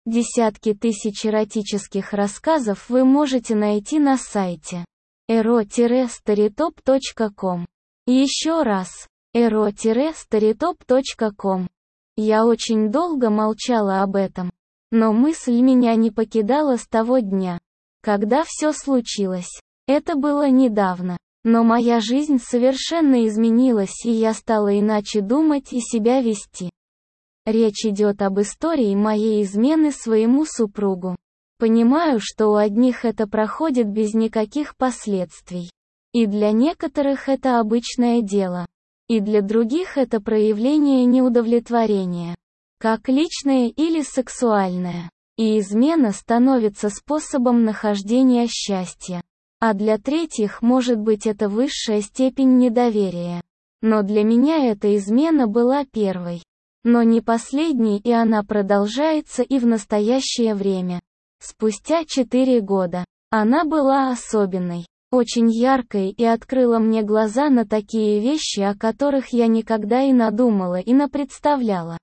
Десятки тысяч эротических рассказов вы можете найти на сайте ero-storytop.com. Еще раз, ero-storytop.com. Я очень долго молчала об этом, но мысль меня не покидала с того дня, когда все случилось. Это было недавно, но моя жизнь совершенно изменилась, и я стала иначе думать и себя вести. Речь идет об истории моей измены своему супругу. Понимаю, что у одних это проходит без никаких последствий. И для некоторых это обычное дело. И для других это проявление неудовлетворения. Как личное или сексуальное. И измена становится способом нахождения счастья. А для третьих, может быть, это высшая степень недоверия. Но для меня эта измена была первой. Но не последней, и она продолжается и в настоящее время. Спустя 4 года. Она была особенной, очень яркой и открыла мне глаза на такие вещи, о которых я никогда и надумала и напредставляла.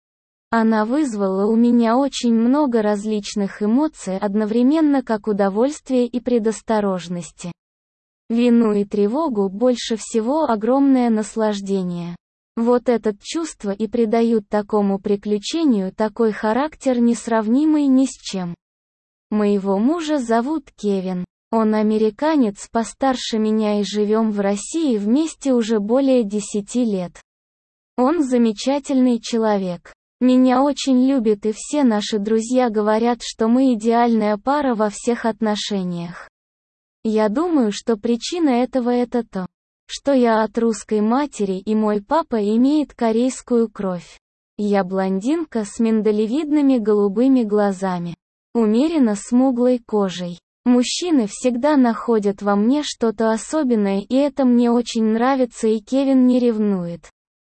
Она вызвала у меня очень много различных эмоций одновременно, как удовольствие и предосторожности. Вину и тревогу, больше всего огромное наслаждение. Вот это чувство и придают такому приключению такой характер, несравнимый ни с чем. Моего мужа зовут Кевин. Он американец, постарше меня, и живем в России вместе уже более 10 лет. Он замечательный человек. Меня очень любит, и все наши друзья говорят, что мы идеальная пара во всех отношениях. Я думаю, что причина этого это то, что я от русской матери, и мой папа имеет корейскую кровь. Я блондинка с миндалевидными голубыми глазами, умеренно смуглой кожей. Мужчины всегда находят во мне что-то особенное, и это мне очень нравится, и Кевин не ревнует.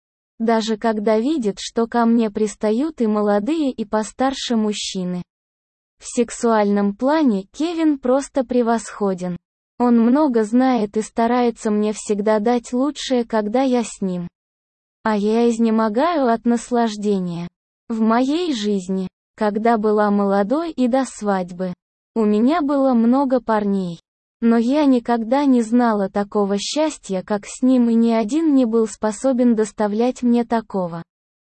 Даже когда видит, что ко мне пристают и молодые, и постарше мужчины. В сексуальном плане Кевин просто превосходен. Он много знает и старается мне всегда дать лучшее, когда я с ним. А я изнемогаю от наслаждения. В моей жизни, когда была молодой и до свадьбы, у меня было много парней. Но я никогда не знала такого счастья, как с ним, и ни один не был способен доставлять мне такого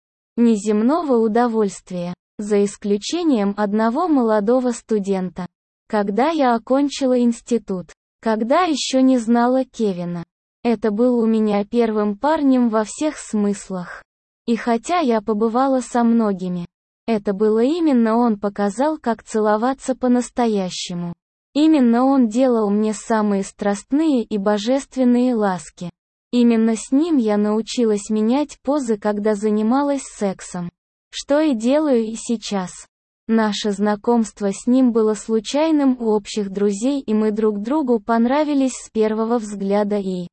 неземного удовольствия, за исключением одного молодого студента. Когда я окончила институт, когда еще не знала Кевина. Это был у меня первым парнем во всех смыслах. И хотя я побывала со многими, это было именно он показал, как целоваться по-настоящему. Именно он делал мне самые страстные и божественные ласки. Именно с ним я научилась менять позы, когда занималась сексом. Что и делаю и сейчас. Наше знакомство с ним было случайным у общих друзей, и мы друг другу понравились с первого взгляда и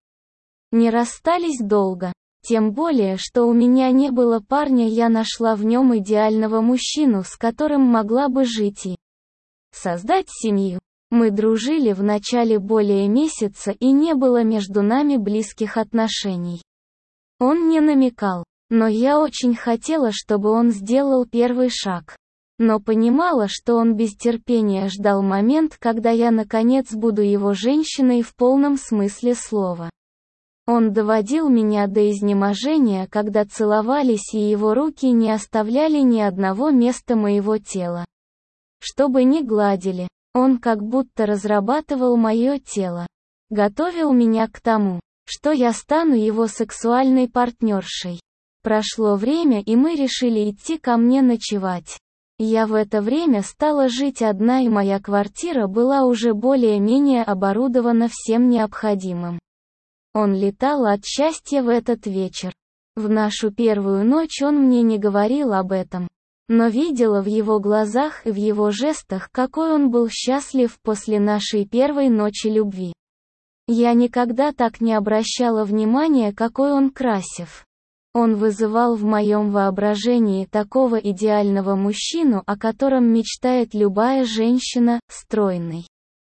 не расстались долго. Тем более, что у меня не было парня, я нашла в нем идеального мужчину, с которым могла бы жить и создать семью. Мы дружили в начале более месяца, и не было между нами близких отношений. Он не намекал, но я очень хотела, чтобы он сделал первый шаг. Но понимала, что он без терпения ждал момент, когда я наконец буду его женщиной в полном смысле слова. Он доводил меня до изнеможения, когда целовались, и его руки не оставляли ни одного места моего тела. Чтобы не гладили, он как будто разрабатывал мое тело. Готовил меня к тому, что я стану его сексуальной партнершей. Прошло время, и мы решили идти ко мне ночевать. Я в это время стала жить одна, и моя квартира была уже более-менее оборудована всем необходимым. Он летал от счастья в этот вечер. В нашу первую ночь он мне не говорил об этом. Но видела в его глазах и в его жестах, какой он был счастлив после нашей первой ночи любви. Я никогда так не обращала внимания, какой он красив. Он вызывал в моем воображении такого идеального мужчину, о котором мечтает любая женщина, стройный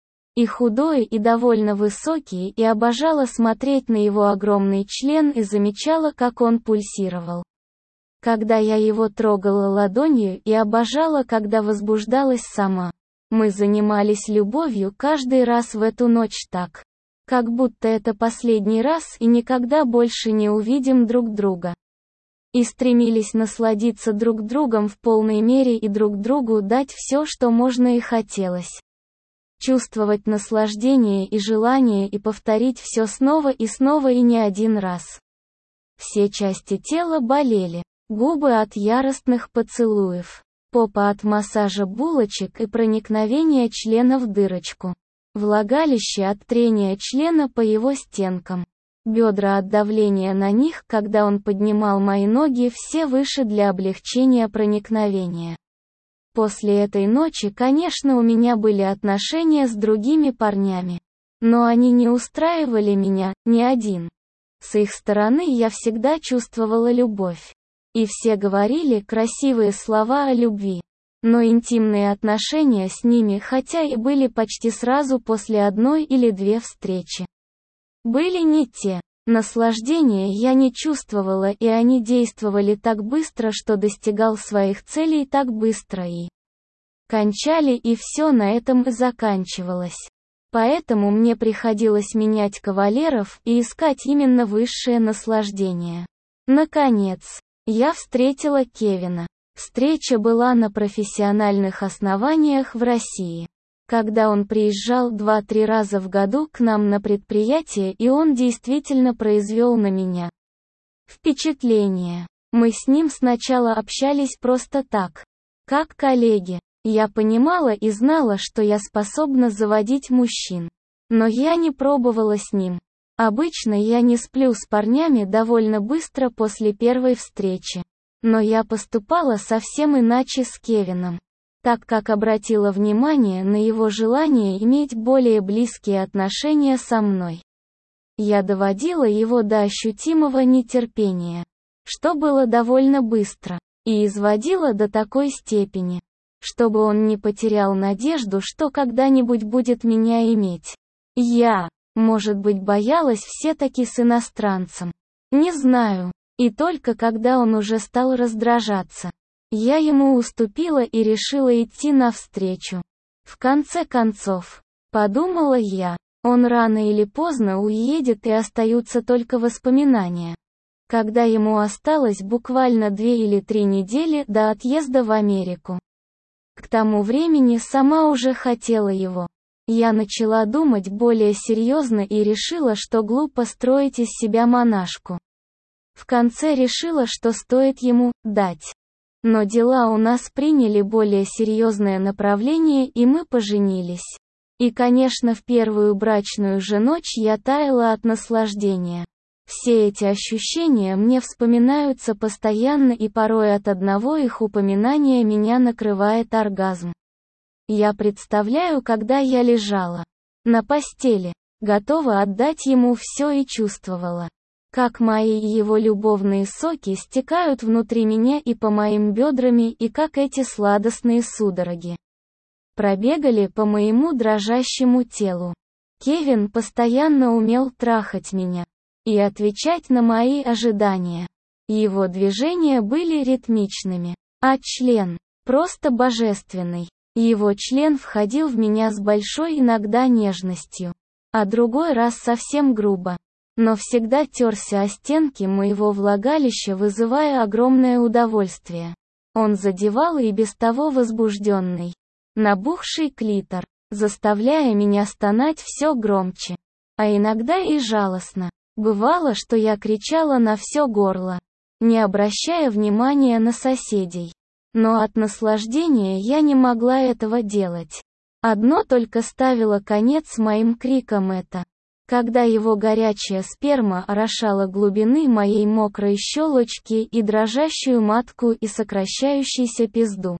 и худой, и довольно высокий, и обожала смотреть на его огромный член и замечала, как он пульсировал. когда я его трогала ладонью и обожала, когда возбуждалась сама. Мы занимались любовью каждый раз в эту ночь так, как будто это последний раз и никогда больше не увидим друг друга. И стремились насладиться друг другом в полной мере и друг другу дать все, что можно и хотелось. Чувствовать наслаждение и желание и повторить все снова и не один раз. Все части тела болели, губы от яростных поцелуев, попа от массажа булочек и проникновения члена в дырочку, влагалище от трения члена по его стенкам, бедра от давления на них, когда он поднимал мои ноги все выше для облегчения проникновения. После этой ночи, конечно, у меня были отношения с другими парнями. Но они не устраивали меня, ни один. С их стороны я всегда чувствовала любовь. И все говорили красивые слова о любви. Но интимные отношения с ними, хотя и были почти сразу после одной или две встречи, были не те. Наслаждения я не чувствовала, и они действовали так быстро, что достигал своих целей так быстро и кончали, и все на этом и заканчивалось. Поэтому мне приходилось менять кавалеров и искать именно высшее наслаждение. Наконец, я встретила Кевина. Встреча была на профессиональных основаниях в России. Когда он приезжал 2-3 раза в году к нам на предприятие, и он действительно произвел на меня впечатление. Мы с ним сначала общались просто так, как коллеги. Я понимала и знала, что я способна заводить мужчин. Но я не пробовала с ним. Обычно я не сплю с парнями довольно быстро после первой встречи. Но я поступала совсем иначе с Кевином, так как обратила внимание на его желание иметь более близкие отношения со мной. Я доводила его до ощутимого нетерпения, что было довольно быстро, и изводила до такой степени, чтобы он не потерял надежду, что когда-нибудь будет меня иметь. Я, может быть, боялась все-таки с иностранцем. Не знаю. И только когда он уже стал раздражаться, я ему уступила и решила идти навстречу. В конце концов, подумала я, он рано или поздно уедет и остаются только воспоминания. Когда ему осталось буквально 2 или 3 недели до отъезда в Америку. К тому времени сама уже хотела его. Я начала думать более серьезно и решила, что глупо строить из себя монашку. В конце решила, что стоит ему дать. Но дела у нас приняли более серьезное направление, и мы поженились. И, конечно, в первую брачную же ночь я таяла от наслаждения. Все эти ощущения мне вспоминаются постоянно, и порой от одного их упоминания меня накрывает оргазм. Я представляю, когда я лежала на постели, готова отдать ему все, и чувствовала, как мои и его любовные соки стекают внутри меня и по моим бедрам, и как эти сладостные судороги пробегали по моему дрожащему телу. Кевин постоянно умел трахать меня и отвечать на мои ожидания. Его движения были ритмичными, а член просто божественный. Его член входил в меня с большой иногда нежностью, а другой раз совсем грубо. Но всегда терся о стенки моего влагалища, вызывая огромное удовольствие. Он задевал и без того возбужденный, набухший клитор, заставляя меня стонать все громче, а иногда и жалостно. Бывало, что я кричала на все горло, не обращая внимания на соседей. Но от наслаждения я не могла этого делать. Одно только ставило конец моим крикам — это когда его горячая сперма орошала глубины моей мокрой щелочки и дрожащую матку и сокращающуюся пизду.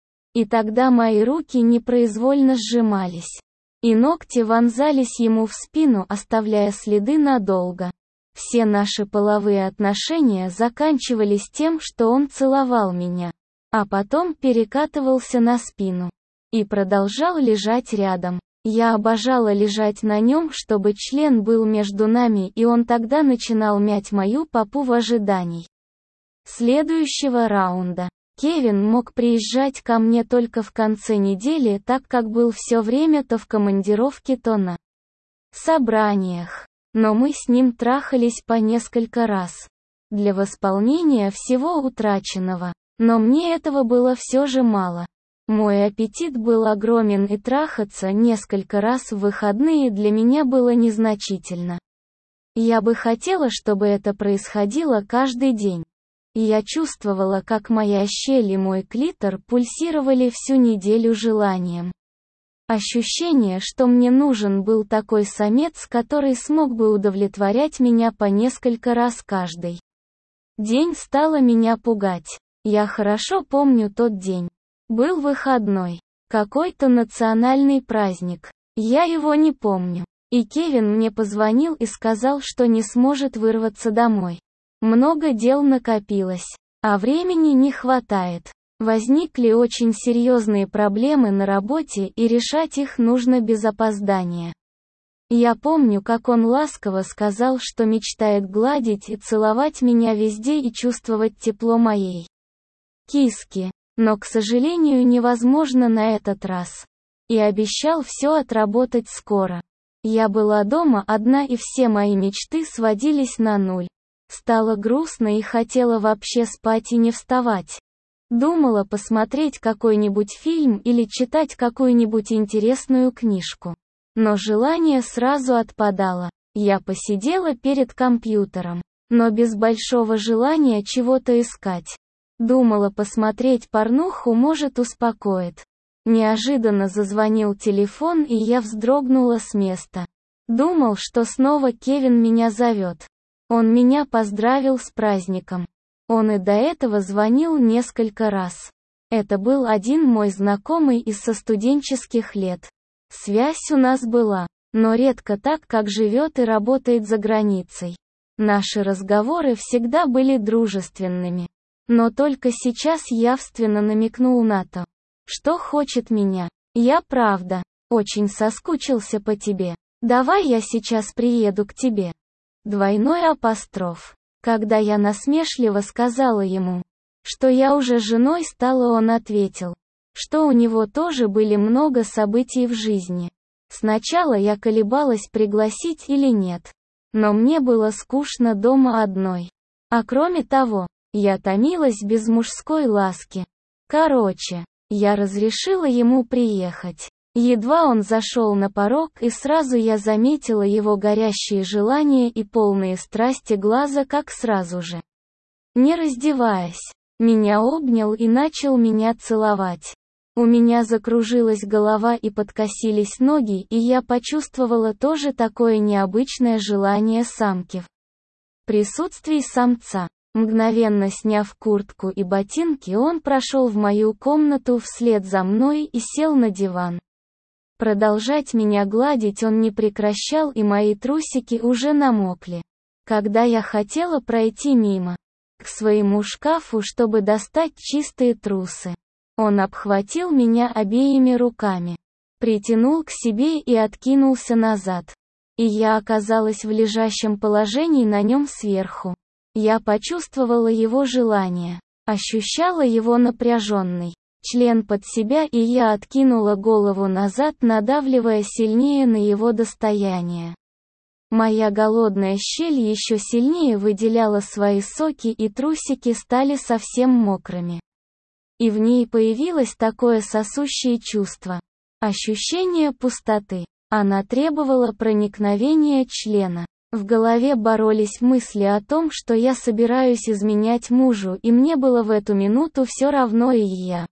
И тогда мои руки непроизвольно сжимались, и ногти вонзались ему в спину, оставляя следы надолго. Все наши половые отношения заканчивались тем, что он целовал меня, а потом перекатывался на спину и продолжал лежать рядом. Я обожала лежать на нем, чтобы член был между нами, и он тогда начинал мять мою попу в ожидании следующего раунда. Кевин мог приезжать ко мне только в конце недели, так как был все время то в командировке, то на собраниях. Но мы с ним трахались по несколько раз. Для восполнения всего утраченного. Но мне этого было все же мало. Мой аппетит был огромен, и трахаться несколько раз в выходные для меня было незначительно. Я бы хотела, чтобы это происходило каждый день. Я чувствовала, как моя щель и мой клитор пульсировали всю неделю желанием. Ощущение, что мне нужен был такой самец, который смог бы удовлетворять меня по несколько раз каждый день, стало меня пугать. Я хорошо помню тот день. Был выходной. Какой-то национальный праздник. Я его не помню. И Кевин мне позвонил и сказал, что не сможет вырваться домой. Много дел накопилось, а времени не хватает. Возникли очень серьезные проблемы на работе, и решать их нужно без опоздания. Я помню, как он ласково сказал, что мечтает гладить и целовать меня везде и чувствовать тепло моей киски. Но, к сожалению, невозможно на этот раз. И обещал все отработать скоро. Я была дома одна, и все мои мечты сводились на нуль. Стало грустно и хотела вообще спать и не вставать. Думала посмотреть какой-нибудь фильм или читать какую-нибудь интересную книжку. Но желание сразу отпадало. Я посидела перед компьютером, но без большого желания чего-то искать. Думала, посмотреть порнуху может успокоит. Неожиданно зазвонил телефон, и я вздрогнула с места. Думал, что снова Кевин меня зовет. Он меня поздравил с праздником. Он и до этого звонил несколько раз. Это был один мой знакомый из со студенческих лет. Связь у нас была, но редко так, как живет и работает за границей. Наши разговоры всегда были дружественными. Но только сейчас явственно намекнул на то, что хочет меня. Я правда очень соскучился по тебе. Давай я сейчас приеду к тебе. Двойной апостроф. Когда я насмешливо сказала ему, что я уже женой стала, он ответил, что у него тоже были много событий в жизни. Сначала я колебалась, пригласить или нет. Но мне было скучно дома одной. А кроме того, я томилась без мужской ласки. Короче, я разрешила ему приехать. Едва он зашел на порог, и сразу я заметила его горящие желания и полные страсти глаза, как сразу же, не раздеваясь, меня обнял и начал меня целовать. У меня закружилась голова и подкосились ноги, и я почувствовала тоже такое необычное желание самки в присутствии самца. Мгновенно сняв куртку и ботинки, он прошел в мою комнату вслед за мной и сел на диван. Продолжать меня гладить он не прекращал, и мои трусики уже намокли. Когда я хотела пройти мимо, к своему шкафу, чтобы достать чистые трусы, он обхватил меня обеими руками, притянул к себе и откинулся назад. И я оказалась в лежащем положении на нем сверху. Я почувствовала его желание, ощущала его напряженный член под себя, и я откинула голову назад, надавливая сильнее на его достояние. Моя голодная щель еще сильнее выделяла свои соки, и трусики стали совсем мокрыми. И в ней появилось такое сосущее чувство. Ощущение пустоты. Она требовала проникновения члена. В голове боролись мысли о том, что я собираюсь изменять мужу, и мне было в эту минуту все равно, и я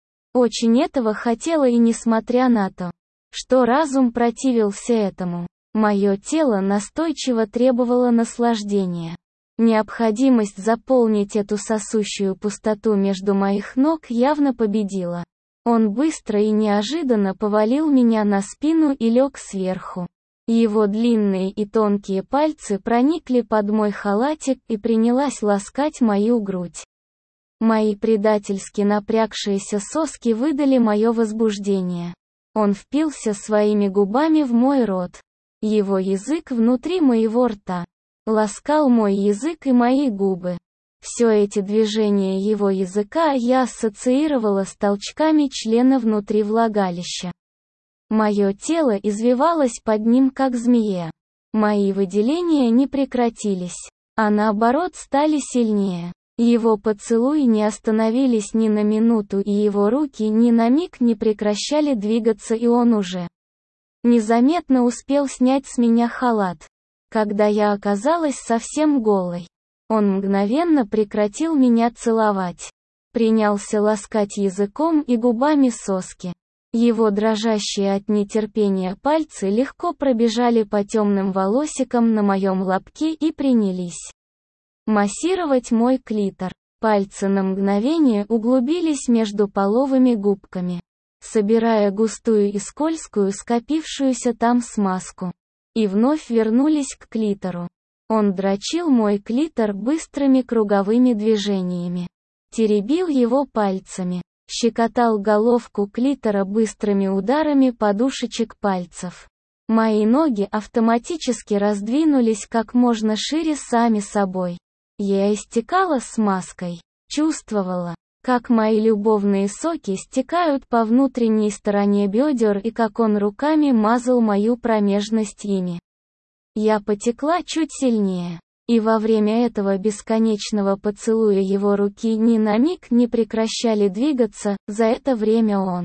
очень этого хотела, и несмотря на то, что разум противился этому, мое тело настойчиво требовало наслаждения. Необходимость заполнить эту сосущую пустоту между моих ног явно победила. Он быстро и неожиданно повалил меня на спину и лег сверху. Его длинные и тонкие пальцы проникли под мой халатик, и принялась ласкать мою грудь. Мои предательски напрягшиеся соски выдали мое возбуждение. Он впился своими губами в мой рот. Его язык внутри моего рта ласкал мой язык и мои губы. Все эти движения его языка я ассоциировала с толчками члена внутри влагалища. Мое тело извивалось под ним как змея. Мои выделения не прекратились, а наоборот стали сильнее. Его поцелуи не остановились ни на минуту, и его руки ни на миг не прекращали двигаться, и он уже незаметно успел снять с меня халат. Когда я оказалась совсем голой, он мгновенно прекратил меня целовать. Принялся ласкать языком и губами соски. Его дрожащие от нетерпения пальцы легко пробежали по темным волосикам на моем лобке и принялись массировать мой клитор. Пальцы на мгновение углубились между половыми губками, собирая густую и скользкую скопившуюся там смазку, и вновь вернулись к клитору. Он дрочил мой клитор быстрыми круговыми движениями, теребил его пальцами, щекотал головку клитора быстрыми ударами подушечек пальцев. Мои ноги автоматически раздвинулись как можно шире сами собой. Я истекала смазкой, чувствовала, как мои любовные соки стекают по внутренней стороне бедер и как он руками мазал мою промежность ими. Я потекла чуть сильнее, и во время этого бесконечного поцелуя его руки ни на миг не прекращали двигаться. За это время он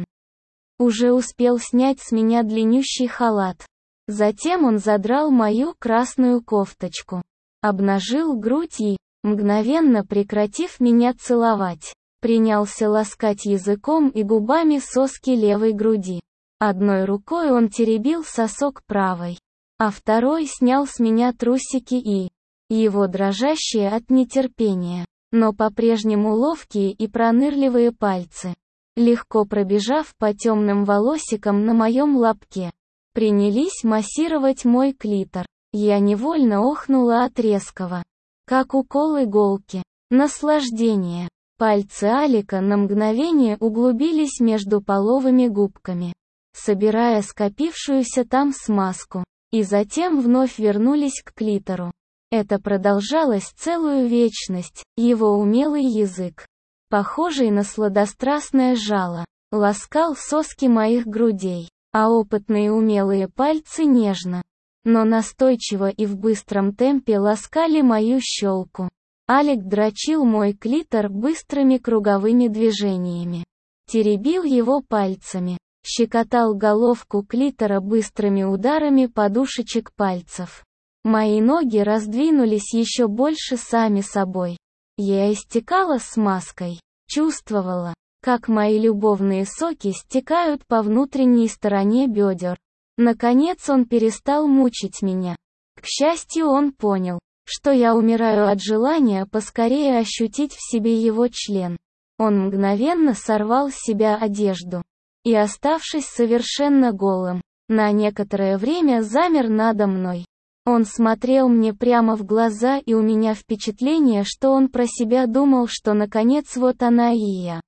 уже успел снять с меня длиннющий халат. Затем он задрал мою красную кофточку, обнажил грудь и, мгновенно прекратив меня целовать, принялся ласкать языком и губами соски левой груди. Одной рукой он теребил сосок правой, а второй снял с меня трусики и его дрожащие от нетерпения, но по-прежнему ловкие и пронырливые пальцы, легко пробежав по темным волосикам на моем лобке, принялись массировать мой клитор. Я невольно охнула от резкого, как укол иголки, наслаждения. Пальцы Алика на мгновение углубились между половыми губками, собирая скопившуюся там смазку, и затем вновь вернулись к клитору. Это продолжалось целую вечность. Его умелый язык, похожий на сладострастное жало, ласкал соски моих грудей, а опытные умелые пальцы нежно, но настойчиво и в быстром темпе ласкали мою щелку. Алик дрочил мой клитор быстрыми круговыми движениями, теребил его пальцами, щекотал головку клитора быстрыми ударами подушечек пальцев. Мои ноги раздвинулись еще больше сами собой. Я истекала смазкой, чувствовала, как мои любовные соки стекают по внутренней стороне бедер. Наконец он перестал мучить меня. К счастью, он понял, что я умираю от желания поскорее ощутить в себе его член. Он мгновенно сорвал с себя одежду и, оставшись совершенно голым, на некоторое время замер надо мной. Он смотрел мне прямо в глаза, и у меня впечатление, что он про себя думал, что наконец вот она и я.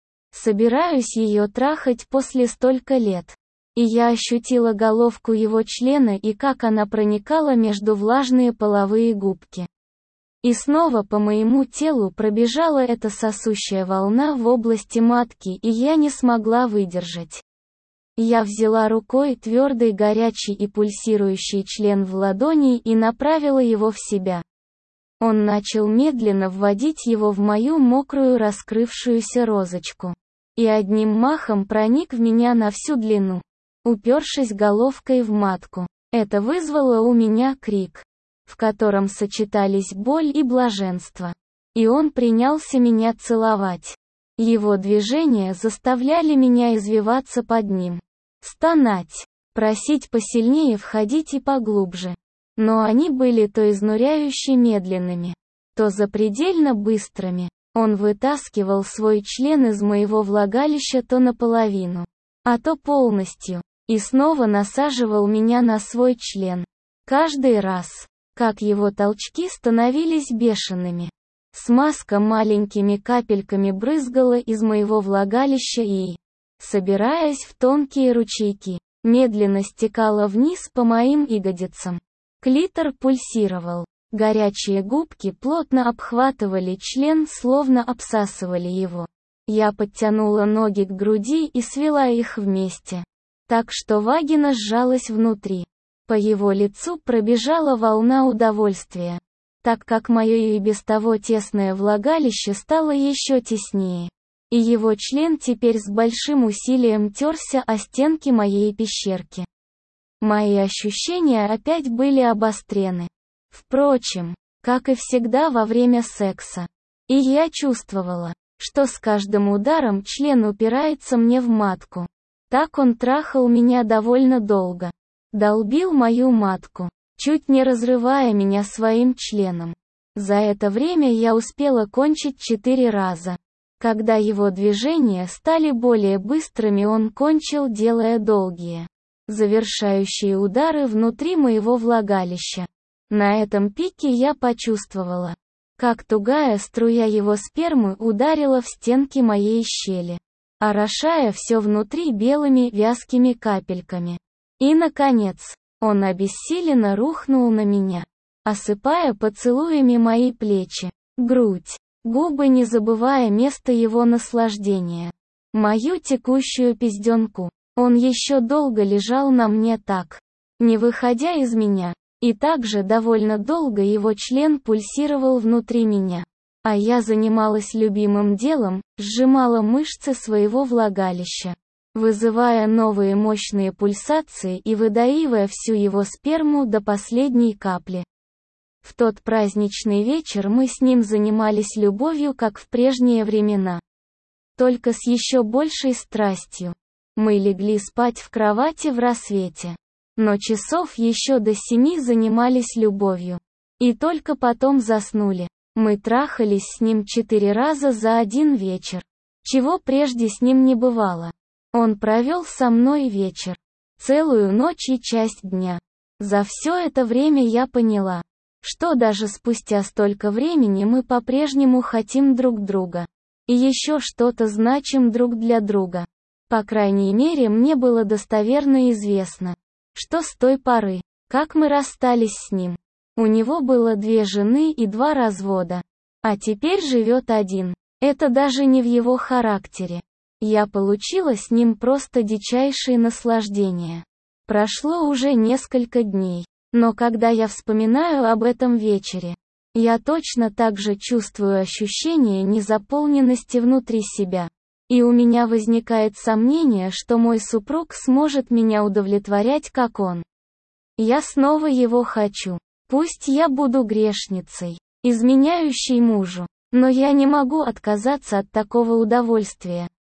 Собираюсь ее трахать после столько лет. И я ощутила головку его члена и как она проникала между влажные половые губки. И снова по моему телу пробежала эта сосущая волна в области матки, и я не смогла выдержать. Я взяла рукой твердый, горячий и пульсирующий член в ладони и направила его в себя. Он начал медленно вводить его в мою мокрую раскрывшуюся розочку. И одним махом проник в меня на всю длину, упершись головкой в матку. Это вызвало у меня крик, в котором сочетались боль и блаженство. И он принялся меня целовать. Его движения заставляли меня извиваться под ним, стонать, просить посильнее входить и поглубже. Но они были то изнуряюще медленными, то запредельно быстрыми. Он вытаскивал свой член из моего влагалища то наполовину, а то полностью, и снова насаживал меня на свой член. Каждый раз, как его толчки становились бешеными, смазка маленькими капельками брызгала из моего влагалища и, собираясь в тонкие ручейки, медленно стекала вниз по моим ягодицам. Клитор пульсировал. Горячие губки плотно обхватывали член, словно обсасывали его. Я подтянула ноги к груди и свела их вместе, так что вагина сжалась внутри. По его лицу пробежала волна удовольствия, так как мое и без того тесное влагалище стало еще теснее. И его член теперь с большим усилием терся о стенки моей пещерки. Мои ощущения опять были обострены. Впрочем, как и всегда во время секса. И я чувствовала, что с каждым ударом член упирается мне в матку. Так он трахал меня довольно долго. Долбил мою матку, чуть не разрывая меня своим членом. За это время я успела кончить 4 раза. Когда его движения стали более быстрыми, он кончил, делая долгие, завершающие удары внутри моего влагалища. На этом пике я почувствовала, как тугая струя его спермы ударила в стенки моей щели, орошая все внутри белыми вязкими капельками. И, наконец, он обессиленно рухнул на меня, осыпая поцелуями мои плечи, грудь, губы, не забывая место его наслаждения. Мою текущую пизденку. Он еще долго лежал на мне так, не выходя из меня. И также довольно долго его член пульсировал внутри меня. А я занималась любимым делом, сжимала мышцы своего влагалища, вызывая новые мощные пульсации и выдаивая всю его сперму до последней капли. В тот праздничный вечер мы с ним занимались любовью, как в прежние времена. Только с еще большей страстью. Мы легли спать в кровати в рассвете. Но часов еще до 7 занимались любовью. И только потом заснули. Мы трахались с ним 4 раза за один вечер. Чего прежде с ним не бывало. Он провел со мной вечер. Целую ночь и часть дня. За все это время я поняла, что даже спустя столько времени мы по-прежнему хотим друг друга. И еще что-то значим друг для друга. По крайней мере, мне было достоверно известно, что с той поры, как мы расстались с ним, у него было 2 жены и 2 развода. А теперь живет один. Это даже не в его характере. Я получила с ним просто дичайшие наслаждения. Прошло уже несколько дней. Но когда я вспоминаю об этом вечере, я точно так же чувствую ощущение незаполненности внутри себя. И у меня возникает сомнение, что мой супруг сможет меня удовлетворять, как он. Я снова его хочу. Пусть я буду грешницей, изменяющей мужу, но я не могу отказаться от такого удовольствия.